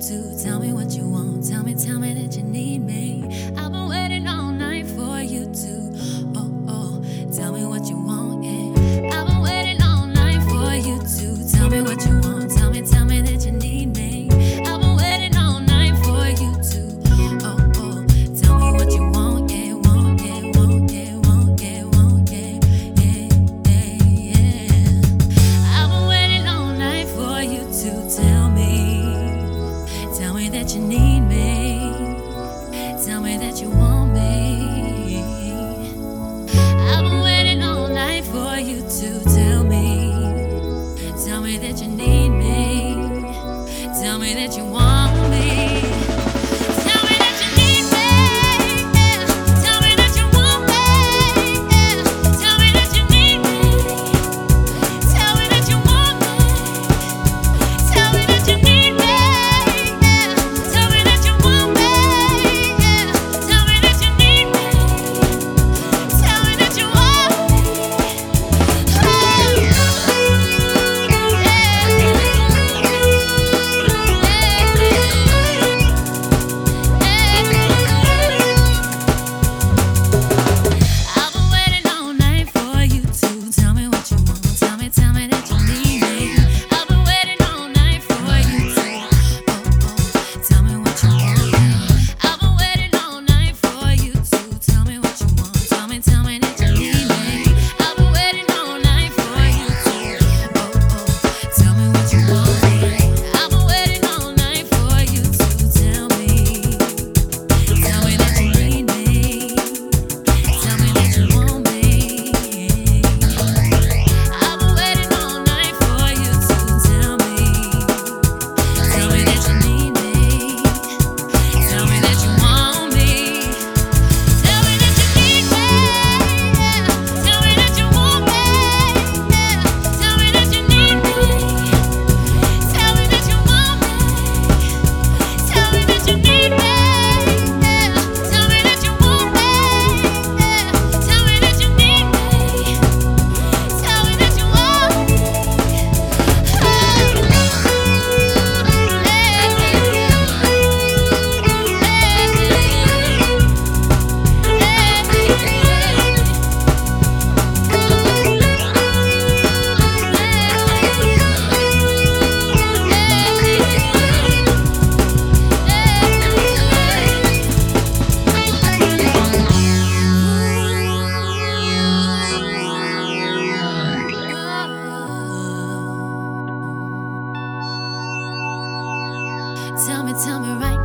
to. Tell me what you want. Tell me that you need me. I've been waiting all night for you to. Tell me what you want, yeah. I've been waiting all night for you to. Tell me what you want. Tell me that you need me. I've been waiting all night for you to. Tell me what you want, yeah, want, yeah, want, yeah, want, yeah, want, yeah, yeah. I've been waiting all night for you to tell me that you need me. Tell me that you want me. I've been waiting all night for you to tell me that you need me. Tell me that you want me. Tell me that you need me. Yeah. Tell me that you want me. Yeah. Tell me that you need me. Tell me that you want me. Tell me that you need me. Yeah. Tell me that you want me. Yeah. Tell me that you need me. Tell me that you want me. I've been waiting all night for you to tell me what you want. Tell me that you need me. I've been waiting all night for you to. Tell me what you want. I've been waiting all night for you to tell me what you want. Tell me that you need me. I've been waiting all night for you to. Tell me what you want. I've been waiting all night for you to tell me that you need me. Tell me that you want me. I've been waiting all night for you to tell me that you need me. Tell me that you want me. Tell me that you need me. Yeah. Tell me that you want me. Yeah. Tell me that you need me. Tell me that you want me. Tell me that you need me. Yeah. Tell me that you want me. Yeah. Tell me that you need me. Tell me that you want me. Tell me right